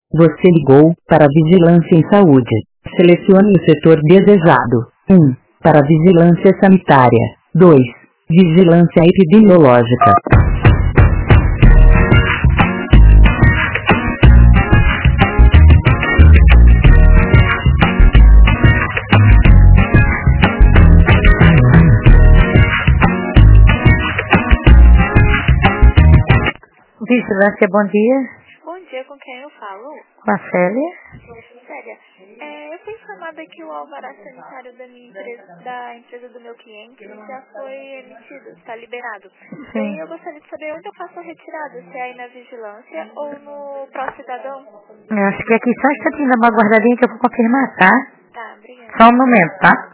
Você ligou para a Vigilância em Saúde. Selecione o setor desejado. 1. Para Vigilância Sanitária. 2. Vigilância Epidemiológica. Vigilância, bom dia. Bom dia, com quem eu falo? Com a Célia. Célia, eu fui informada que o alvará sanitário da empresa do meu cliente já foi emitido, está liberado. Sim. E eu gostaria de saber onde eu faço a retirada, se é aí na vigilância ou no pró-cidadão. Eu acho que aqui só um instantinho, dá uma guardadinha que eu vou confirmar, tá? Tá, obrigada. Só um momento, tá?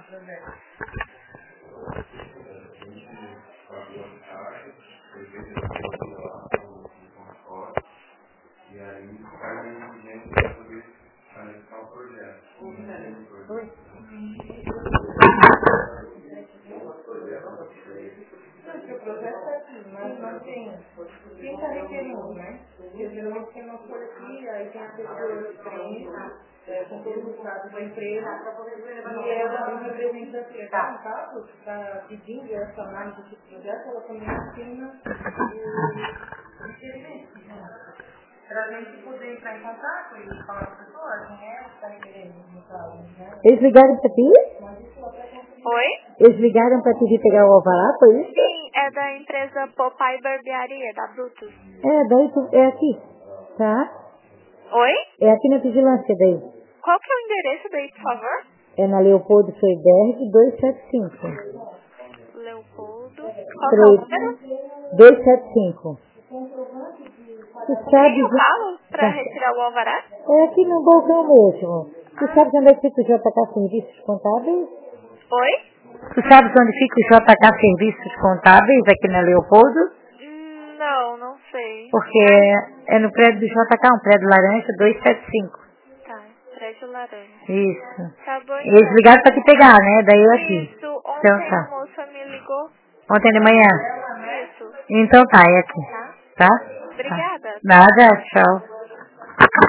Mas não tem. Quem está requerendo, né? Porque geralmente quem não for aqui, aí tem a pessoa que preenche com todos os dados da empresa e ela tem representante legal, no caso, que está pedindo essa análise de projeto, ela também assina o requerimento. Para a gente poder entrar em contato e falar com a pessoa, quem é que está requerendo, no caso, né? Eles ligaram pra ti? Oi? Eles ligaram pra pedir pegar o alvará, foi isso? Sim, é da empresa Popeye Barbearia, da Brutus. Daí é aqui, tá? Oi? É aqui na vigilância daí. Qual que é o endereço daí, por favor? É na Leopoldo Freiberg 275. Leopoldo. Qual que é o número? 275. Tu Quem sabe... eu falo para Tá. retirar o alvará? É aqui no balcão mesmo. Tu sabes onde é que fica o JK Serviços Contábeis? Oi? Tu sabes onde fica o JK Serviços Contábeis, aqui na Leopoldo? Não sei. Porque é no prédio do JK, um prédio laranja 275. Tá, prédio laranja. Isso. Tá bom, Eles então. ligaram pra te pegar, né? Daí eu aqui. Isso, ontem Então tá. a moça me ligou. Ontem de manhã? Isso, Então tá, é aqui. tá? Tá? Tá. Obrigada. Nada, tchau.